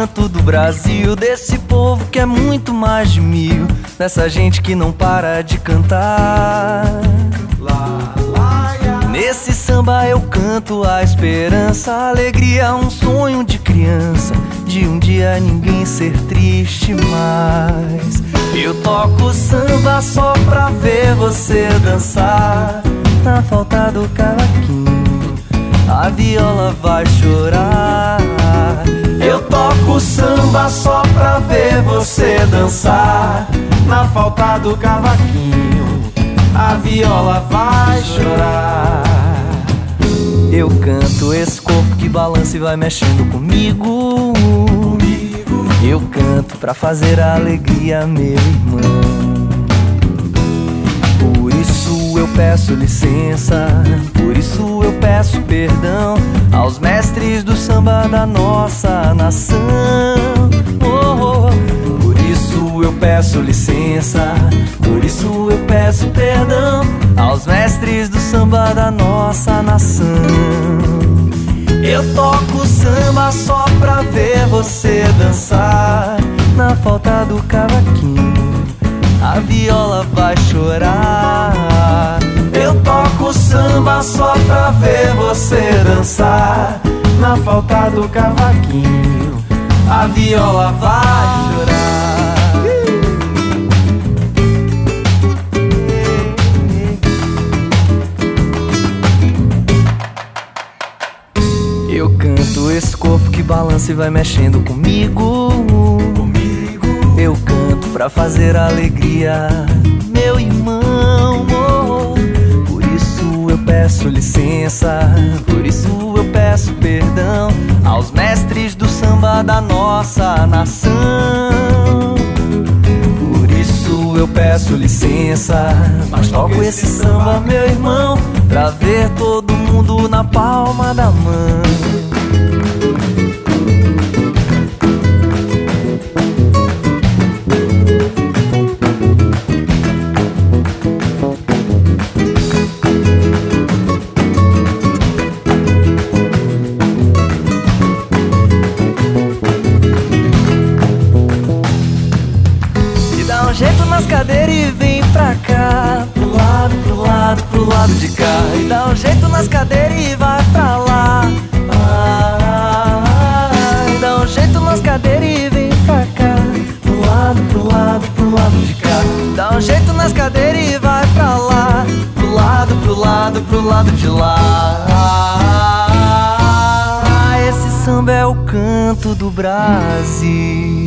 canto do Brasil, desse povo que é muito mais de 1000, dessa gente que não para de cantar. Nesse samba eu canto a esperança, a alegria, um sonho de criança, de um dia ninguém ser triste mais. Eu toco samba só pra ver você dançar. Na falta do cavaquinho, a viola vai chorar. Eu toco samba só pra ver você dançar. Na falta do cavaquinho, a viola vai chorar. Eu canto esse corpo que balança e vai mexendo comigo. Eu canto pra fazer a alegria, meu irmão. Por isso eu peço licença, por isso eu peço perdão aos mestres do samba da nossa nação. Por isso eu peço licença, por isso eu peço perdão aos mestres do samba da nossa nação. Eu toco samba só pra ver você dançar. Na falta do cavaquinho, a viola vai chorar. Eu toco samba só pra ver você dançar. Na falta do cavaquinho, a viola vai chorar. Eu canto esse corpo que balança e vai mexendo comigo. Eu canto pra fazer a alegria, meu irmão. Por isso eu peço licença, por isso eu peço perdão aos mestres do samba da nossa nação. Por isso eu peço licença, mas toco esse samba, meu irmão, pra ver todo mundo na palma da mão. Jeito nas cadeiras e vem pra cá, pro lado, pro lado, pro lado de cá. E dá um jeito nas cadeiras e vai pra lá. E dá um jeito nas cadeiras e vem pra cá, pro lado, pro lado, pro lado de cá. Dá um jeito nas cadeiras e vai pra lá, pro lado, pro lado, pro lado de lá. Esse samba é o canto do Brasil.